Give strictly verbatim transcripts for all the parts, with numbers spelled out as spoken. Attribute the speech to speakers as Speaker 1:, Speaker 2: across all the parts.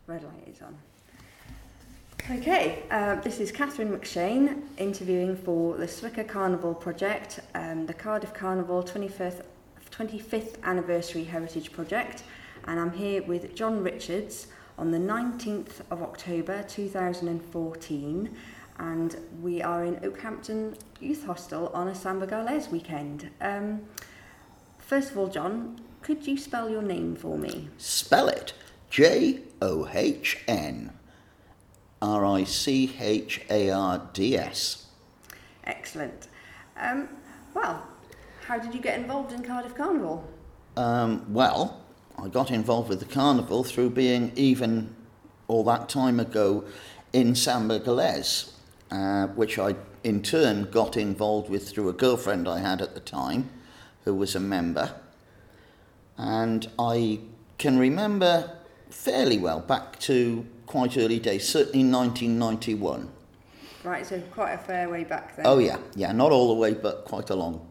Speaker 1: red light is on. Okay, uh, this is Catherine McShane interviewing for the Swicker Carnival Project, um, the Cardiff Carnival twenty-fifth, twenty-fifth Anniversary Heritage Project, and I'm here with John Richards on the nineteenth of October two thousand fourteen, and we are in Oakhampton Youth Hostel on a Samba Galles weekend. Um, first of all, John, could you spell your name for me?
Speaker 2: Spell it. J O H N R I C H A R D S.
Speaker 1: Excellent. Um, well, how did you get involved in Cardiff Carnival?
Speaker 2: Um, well, I got involved with the carnival through being even all that time ago in Samba Galles, uh, which I in turn got involved with through a girlfriend I had at the time, who was a member. And I can remember fairly well back to quite early days, certainly nineteen ninety-one.
Speaker 1: Right, so quite a fair way back then.
Speaker 2: Oh yeah, yeah, not all the way, but quite a long.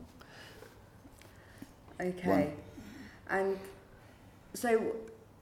Speaker 1: Okay,
Speaker 2: one.
Speaker 1: And so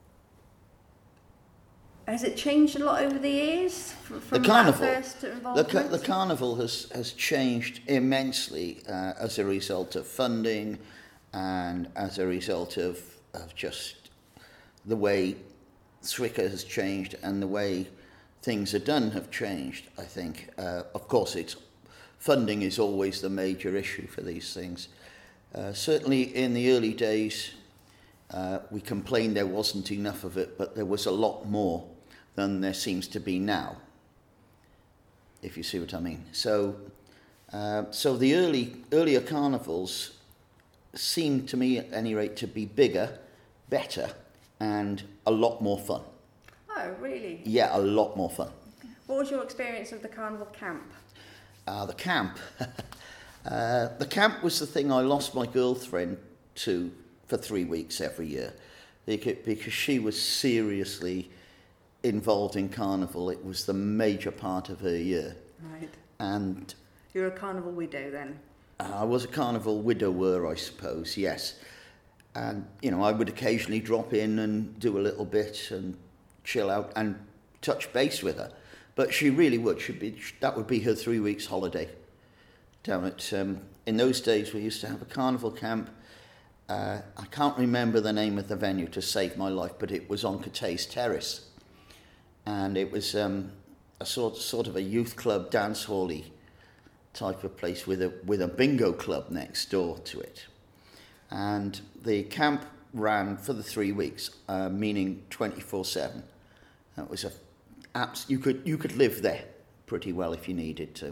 Speaker 1: has it changed a lot over the years from, from
Speaker 2: the carnival,
Speaker 1: that first
Speaker 2: the,
Speaker 1: involvement?
Speaker 2: ca- the carnival has, has changed immensely uh, as a result of funding and as a result of, of just the way Swicker has changed and the way things are done have changed, I think. Uh, of course, it's funding is always the major issue for these things. Uh, certainly in the early days, uh, we complained there wasn't enough of it, but there was a lot more than there seems to be now, if you see what I mean. So, uh, so the early earlier carnivals seemed to me, at any rate, to be bigger, better, and a lot more fun.
Speaker 1: Oh, really?
Speaker 2: Yeah, a lot more fun.
Speaker 1: What was your experience of the carnival camp?
Speaker 2: Uh, the camp. uh, the camp was the thing I lost my girlfriend to for three weeks every year, because she was seriously involved in carnival. It was the major part of her year.
Speaker 1: Right.
Speaker 2: And
Speaker 1: You're a carnival widow then?
Speaker 2: I was a carnival widower, I suppose, yes. And, you know, I would occasionally drop in and do a little bit and chill out and touch base with her. But she really would. She'd be, that would be her three weeks holiday down at... Um, in those days, we used to have a carnival camp. Uh, I can't remember the name of the venue to save my life, but it was on Cathays Terrace. And it was um, a sort, sort of a youth club, dance hall-y type of place with a, with a bingo club next door to it. And the camp ran for the three weeks, uh, meaning twenty-four seven. That was a apps. You could you could live there pretty well if you needed to.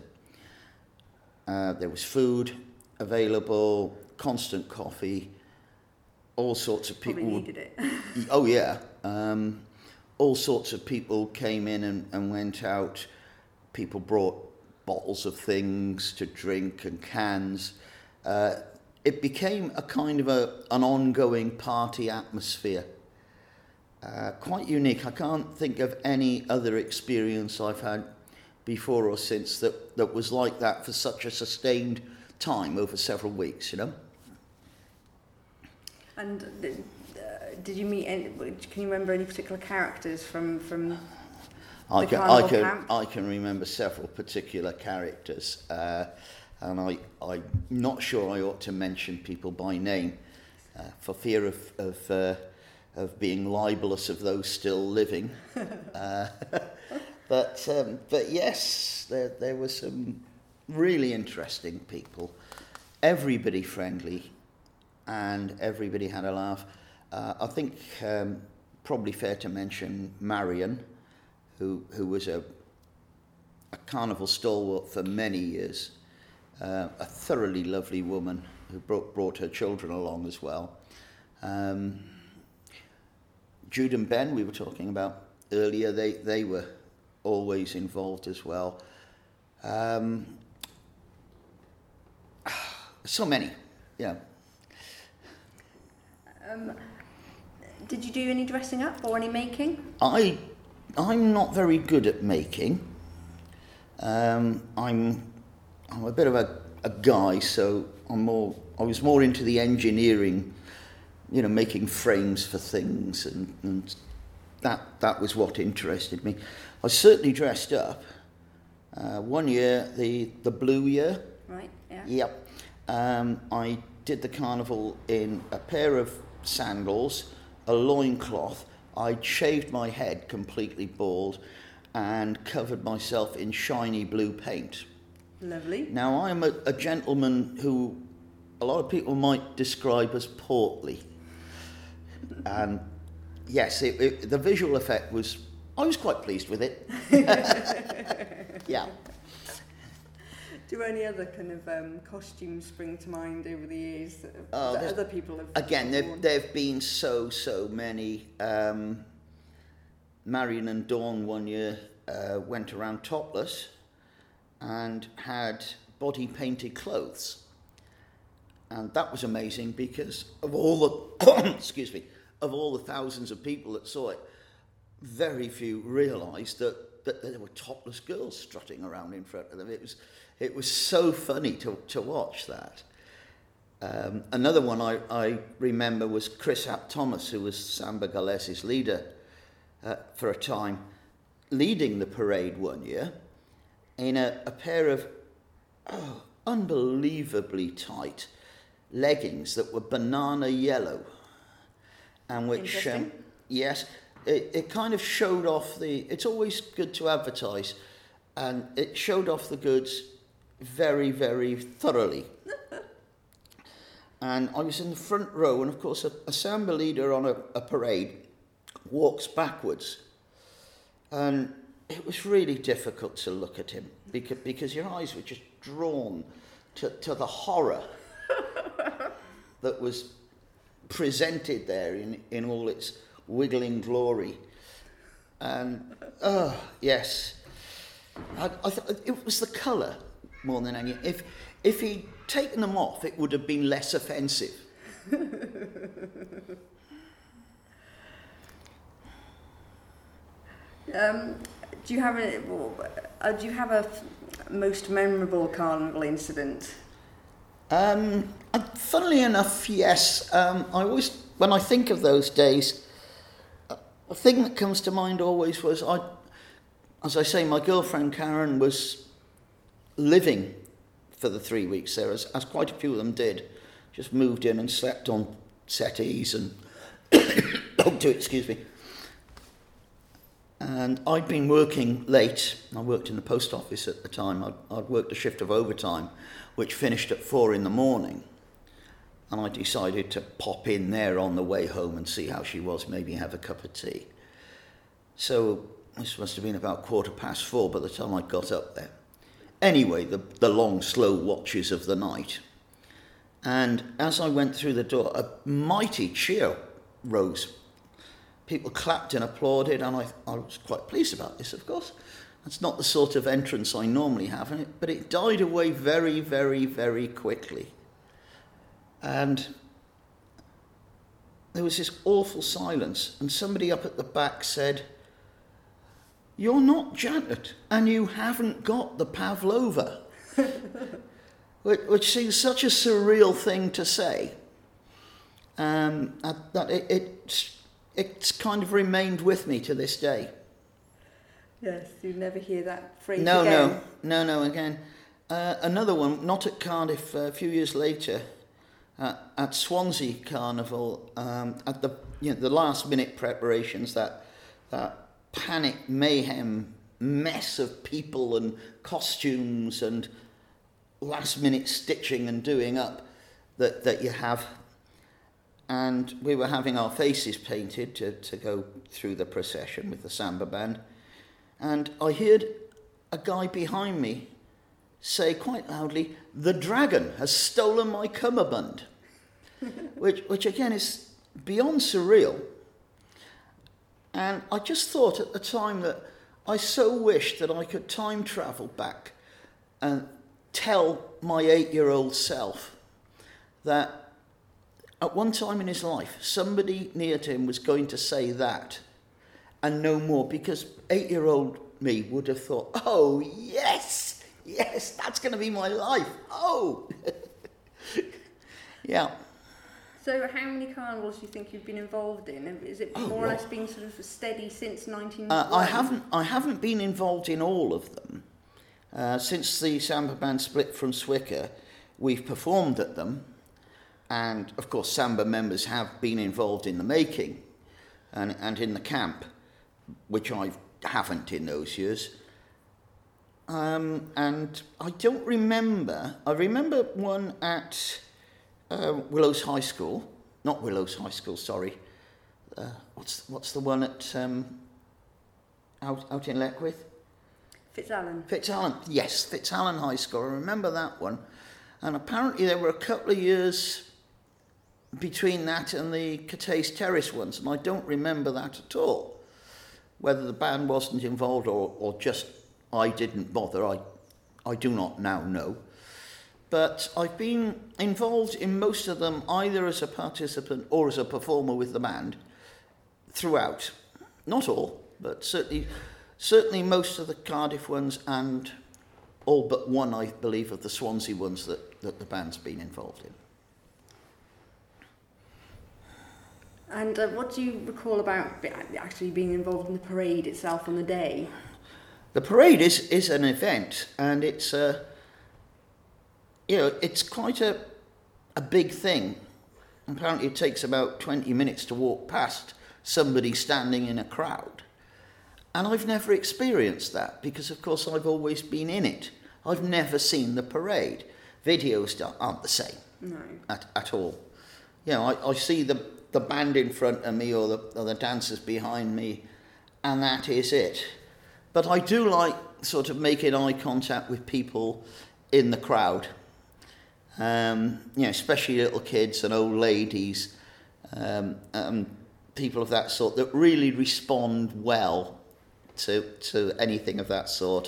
Speaker 2: Uh, there was food available, constant coffee, all sorts of people.
Speaker 1: Probably needed it.
Speaker 2: Oh yeah, um, all sorts of people came in and, and went out. People brought bottles of things to drink and cans. Uh, It became a kind of a, an ongoing party atmosphere. Uh, quite unique. I can't think of any other experience I've had before or since that, that was like that for such a sustained time over several weeks, you know.
Speaker 1: And uh, did you meet any, can you remember any particular characters from, from the
Speaker 2: I can,
Speaker 1: carnival
Speaker 2: I can,
Speaker 1: camp?
Speaker 2: I can remember several particular characters. Uh, And I, I'm not sure I ought to mention people by name uh, for fear of of, uh, of being libelous of those still living. uh, but um, but yes, there there were some really interesting people. Everybody friendly, and everybody had a laugh. Uh, I think um, probably fair to mention Marion, who who was a a carnival stalwart for many years. Uh, a thoroughly lovely woman who brought, brought her children along as well. Um, Jude and Ben, we were talking about earlier, they, they were always involved as well. Um, so many, yeah.
Speaker 1: Um, did you do any dressing up or any making?
Speaker 2: I, I'm not very good at making. Um, I'm... I'm a bit of a, a guy, so I'm more. I was more into the engineering, you know, making frames for things and, and that, that was what interested me. I certainly dressed up. Uh, one year, the, the blue year.
Speaker 1: Right, yeah.
Speaker 2: Yep. Um, I did the carnival in a pair of sandals, a loincloth. I'd shaved my head completely bald and covered myself in shiny blue paint.
Speaker 1: Lovely.
Speaker 2: Now, I'm a, a gentleman who a lot of people might describe as portly. And yes, it, it, the visual effect was, I was quite pleased with it. Yeah.
Speaker 1: Do any other kind of um, costumes spring to mind over the years that,
Speaker 2: Oh,
Speaker 1: that
Speaker 2: there's-
Speaker 1: other people have
Speaker 2: Again, there
Speaker 1: worn?
Speaker 2: there have been so, so many. Um, Marion and Dawn one year uh, went around topless and had body painted clothes. And that was amazing because of all the, excuse me, of all the thousands of people that saw it, very few realised that, that there were topless girls strutting around in front of them. It was, it was so funny to, to watch that. Um, another one I, I remember was Chris Happ Thomas, who was Samba Gales's leader uh, for a time, leading the parade one year in a, a pair of oh, unbelievably tight leggings that were banana yellow, and which um, yes, it, it kind of showed off the. It's always good to advertise, and it showed off the goods very, very thoroughly. And I was in the front row, and of course, a, a samba leader on a, a parade walks backwards, and it was really difficult to look at him because, because your eyes were just drawn to, to the horror that was presented there in, in all its wiggling glory. And, oh, yes, I, I th- it was the colour more than anything. If, if he'd taken them off, it would have been less offensive.
Speaker 1: Um, do you have a uh, do you have a f- most memorable carnival incident?
Speaker 2: Um, and funnily enough, yes. Um, I always, when I think of those days, uh, the thing that comes to mind always was, I, as I say, my girlfriend Karen was living for the three weeks there, as, as quite a few of them did. Just moved in and slept on settees and, oh, do excuse me. And I'd been working late. I worked in the post office at the time. I'd, I'd worked a shift of overtime, which finished at four in the morning. And I decided to pop in there on the way home and see how she was, maybe have a cup of tea. So this must have been about quarter past four by the time I got up there. Anyway, the, the long, slow watches of the night. And as I went through the door, a mighty cheer rose. People clapped and applauded, and I, I was quite pleased about this, of course. That's not the sort of entrance I normally have, and it, but it died away very, very, very quickly. And there was this awful silence, and somebody up at the back said, "You're not Janet, and you haven't got the Pavlova," which, which seems such a surreal thing to say. Um, that it, it it's kind of remained with me to this day.
Speaker 1: Yes, you never hear that phrase
Speaker 2: No,
Speaker 1: again.
Speaker 2: no, no, no, again. Uh, another one, not at Cardiff, uh, a few years later, uh, at Swansea Carnival, um, at the you know the last minute preparations, that that panic mayhem mess of people and costumes and last minute stitching and doing up that, that you have. And we were having our faces painted to, to go through the procession with the samba band. And I heard a guy behind me say quite loudly, "The dragon has stolen my cummerbund," which, which again is beyond surreal. And I just thought at the time that I so wished that I could time travel back and tell my eight-year-old self that at one time in his life, somebody near to him was going to say that and no more, because eight-year-old me would have thought, "Oh, yes, yes, that's going to be my life. Oh." Yeah.
Speaker 1: So how many carnivals do you think you've been involved in? Is it
Speaker 2: Oh,
Speaker 1: more or
Speaker 2: well.
Speaker 1: less been sort of steady since nineteen?
Speaker 2: Uh, I haven't. I haven't been involved in all of them. Uh, since the Samba band split from Swicker, we've performed at them, and of course Samba members have been involved in the making, and and in the camp, which I haven't in those years. Um, and I don't remember. I remember one at uh, Willows High School, not Willows High School. Sorry, uh, what's what's the one at um, out out in Leckwith?
Speaker 1: Fitzallen.
Speaker 2: Fitzallen, yes, Fitzallen High School. I remember that one, and apparently there were a couple of years between that and the Cathays Terrace ones, and I don't remember that at all. Whether the band wasn't involved or, or just I didn't bother, I, I do not now know. But I've been involved in most of them either as a participant or as a performer with the band throughout. Not all, but certainly, certainly most of the Cardiff ones and all but one, I believe, of the Swansea ones that, that the band's been involved in.
Speaker 1: And uh, what do you recall about be- actually being involved in the parade itself on the day?
Speaker 2: The parade is, is an event, and it's a, you know, it's quite a, a big thing. Apparently it takes about twenty minutes to walk past somebody standing in a crowd. And I've never experienced that because, of course, I've always been in it. I've never seen the parade. Videos aren't the same.
Speaker 1: No.
Speaker 2: At, at all. You know, I, I see the, the band in front of me or the, or the dancers behind me, and that is it. But I do like sort of making eye contact with people in the crowd. Um, you know, especially little kids and old ladies, um, um, people of that sort that really respond well to to anything of that sort.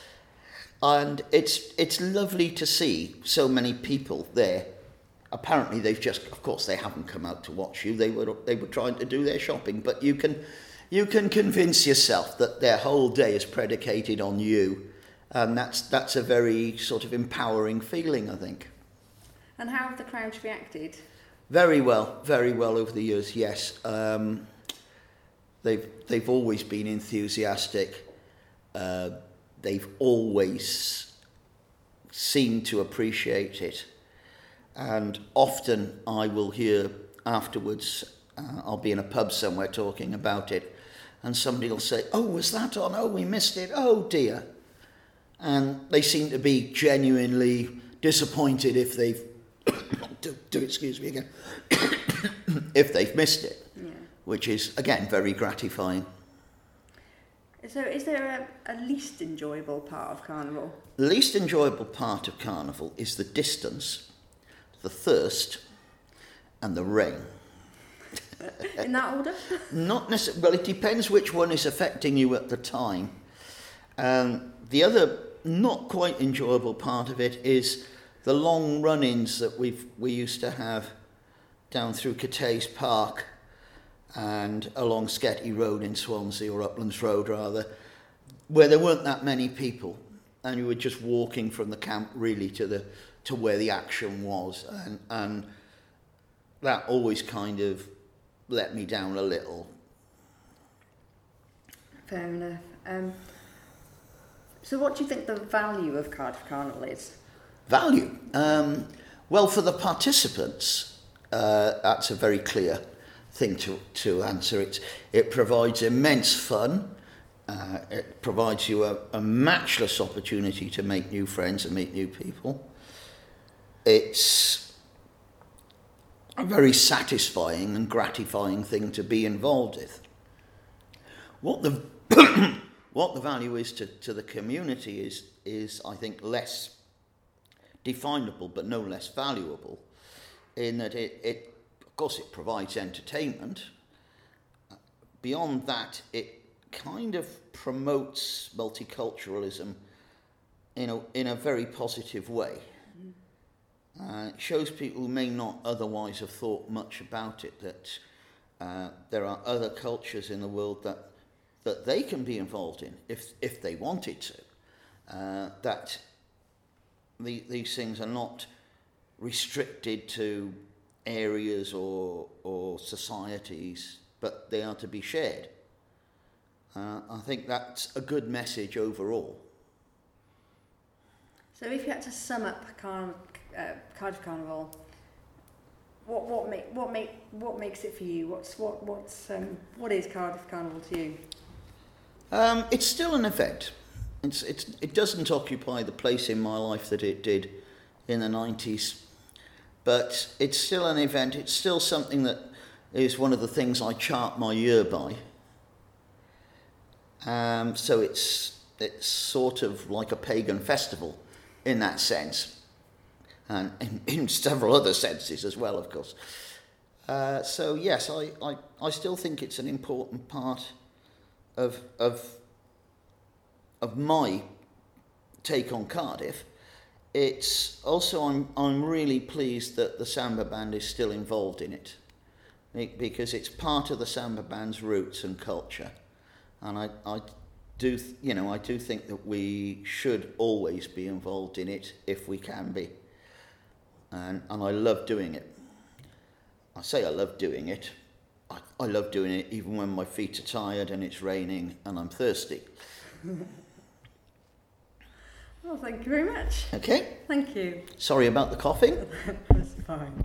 Speaker 2: And it's it's lovely to see so many people there. Apparently they've just, of course, they haven't come out to watch you. They were they were trying to do their shopping, but you can you can convince yourself that their whole day is predicated on you, and that's that's a very sort of empowering feeling, I think.
Speaker 1: And how have the crowds reacted?
Speaker 2: Very well, very well over the years. Yes, um, they've they've always been enthusiastic. Uh, they've always seemed to appreciate it, and often I will hear afterwards. Uh, I'll be in a pub somewhere talking about it, and somebody will say, "Oh, was that on? Oh, we missed it. Oh dear," and they seem to be genuinely disappointed if they've. Do, do excuse me again, if they've missed it, yeah. Which is, again, very gratifying.
Speaker 1: So is there a, a least enjoyable part of Carnival?
Speaker 2: The least enjoyable part of Carnival is the distance, the thirst, and the rain.
Speaker 1: In that order?
Speaker 2: Not necessarily. Well, it depends which one is affecting you at the time. Um, the other not quite enjoyable part of it is the long run-ins that we've we used to have down through Cathays Park and along Sketty Road in Swansea, or Uplands Road rather, where there weren't that many people, and you were just walking from the camp really to the to where the action was, and and that always kind of let me down a little.
Speaker 1: Fair enough. Um, so what do you think the value of Cardiff Carnival is?
Speaker 2: Value? Um, well, for the participants, uh, that's a very clear thing to, to answer. It, it provides immense fun. Uh, it provides you a, a matchless opportunity to make new friends and meet new people. It's a very satisfying and gratifying thing to be involved with. What the what the value is to, to the community is, is, I think, less definable but no less valuable, in that it, it of course it provides entertainment. Beyond that, it kind of promotes multiculturalism in a, in a very positive way. Uh, it shows people who may not otherwise have thought much about it that uh, there are other cultures in the world that that they can be involved in if if they wanted to. Uh, that The, these things are not restricted to areas or or societies, but they are to be shared. Uh, I think that's a good message overall.
Speaker 1: So if you had to sum up Car- uh, Cardiff Carnival, what what make what make what makes it for you? What's what what's um, what is Cardiff Carnival to you?
Speaker 2: Um, it's still an event. It's it's it doesn't occupy the place in my life that it did in the nineties, but it's still an event. It's still something that is one of the things I chart my year by. Um, so it's it's sort of like a pagan festival in that sense, and in, in several other senses as well, of course. Uh, so yes, I, I, I still think it's an important part of of of my take on Cardiff. It's also I'm I'm really pleased that the Samba Band is still involved in it, because it's part of the Samba Band's roots and culture. And I, I do, you know, I do think that we should always be involved in it if we can be. And, and I love doing it. I say I love doing it. I, I love doing it even when my feet are tired and it's raining and I'm thirsty.
Speaker 1: Well, thank you very much.
Speaker 2: Okay.
Speaker 1: Thank you.
Speaker 2: Sorry about the coughing.
Speaker 1: That's fine.